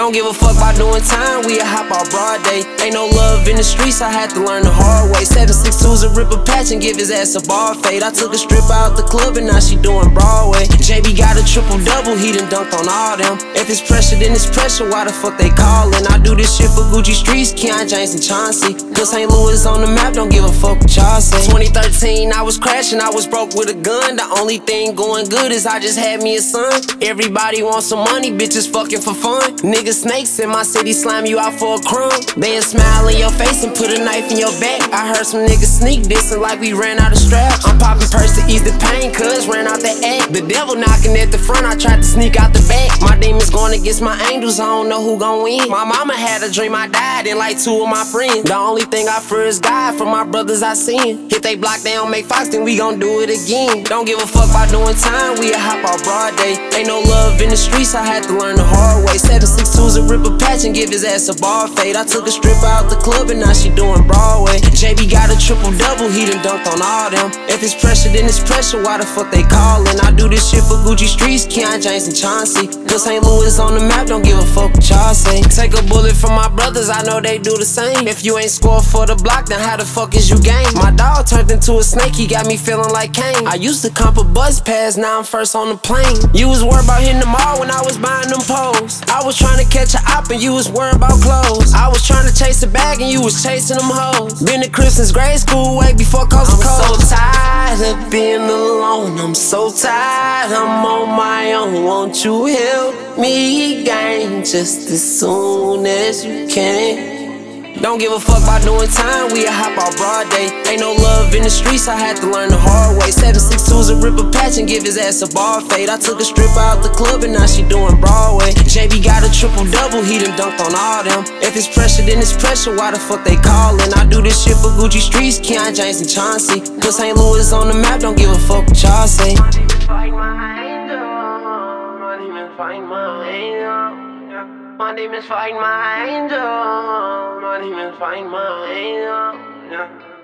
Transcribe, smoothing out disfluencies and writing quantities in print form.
Don't give a fuck about doing time, we a hop out broad day. Ain't no love in the streets, I had to learn the hard way. 762's a rip a patch and give his ass a ball fade. I took a strip out the club and now she doing Broadway. JB got a triple-double, he done dunked on all them. If it's pressure, then it's pressure, why the fuck they callin'? I do this shit for Gucci Streets, Keon James and Chauncey. Cause St. Louis on the map, don't give a fuck what y'all say. 2013, I was crashing, I was broke with a gun. The only thing going good is I just had me a son. Everybody wants some money, bitches fucking for fun. Niggas snakes in my city slam you out for a crumb. They'll smile in your face and put a knife in your back. I heard some niggas sneak dissing like we ran out of straps. I'm popping purse to ease the pain, cuz ran out the act. The devil knocking at the front, I tried to sneak out the back. My demons going against my angels, I don't know who gon' win. My mama had a dream I died and like two of my friends. The only thing I fear is God from my brothers I seen. If they block, they don't make Fox, then we gon' do it again. Don't give a fuck about doing time, we a hop out broad day. Ain't no love in the streets, I had to learn the hard way. 762's a rip a patch and give his ass a ball fade. I took a strip out the club and now she doing Broadway. JB got a triple-double, he done dunked on all them. If it's pressure, then it's pressure, why the fuck they callin'? I do this shit for Gucci Streets, Keon James and Chauncey. Cause St. Louis on the map, don't give a fuck what y'all say. Take a bullet from my brothers, I know they do the same. If you ain't score for the block, then how the fuck is you game? My dog turned into a snake, he got me feeling like Kane. I used to comp a bus pass, now I'm first on the plane. You was worried about hitting the mall when I was buying them poles. I was trying to catch a op and you was worried about clothes. I was trying to chase a bag and you was chasing them hoes. Been to Chris since grade school, way before Coast to Coast. I'm so tired of being alone, I'm so tired, I'm on my own. Won't you help me gain just as soon as you can? Don't give a fuck about doing time, we a hop out broad day. Ain't no love in the streets, I had to learn the hard way. 762's a rip a patch and give his ass a ball fade. I took a strip out the club and now she doing Broadway. JB got a triple-double, he done dunked on all them. If it's pressure, then it's pressure, why the fuck they callin'? I do this shit for Gucci Streets, Keon James and Chauncey. Cause St. Louis on the map, don't give a fuck what y'all say. My name is Fight My Angel, my name is Fight My Angel. My name is Fight My Angel, my name is Fight My Angel.